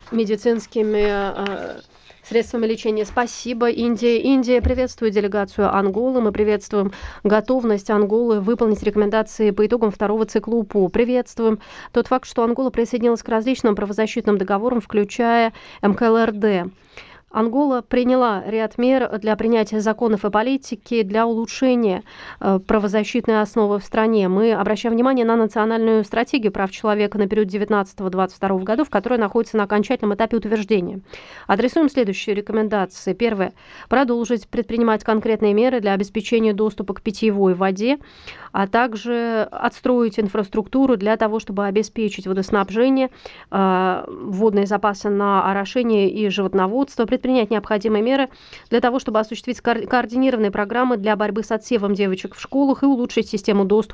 медицинскими средствами лечения. Спасибо, Индия. Индия приветствует делегацию Анголы. Мы приветствуем готовность Анголы выполнить рекомендации по итогам второго цикла УПО. Приветствуем тот факт, что Ангола присоединилась к различным правозащитным договорам, включая МКЛРД. Ангола приняла ряд мер для принятия законов и политики для улучшения правозащитной основы в стране. Мы обращаем внимание на национальную стратегию прав человека на период 19-22 годов, которая находится на окончательном этапе утверждения. Адресуем следующие рекомендации. Первое. Продолжить предпринимать конкретные меры для обеспечения доступа к питьевой воде, а также отстроить инфраструктуру для того, чтобы обеспечить водоснабжение, водные запасы на орошение и животноводство, предпринять необходимые меры для того, чтобы осуществить координированные программы для борьбы с отсевом девочек в школах и улучшить систему доступа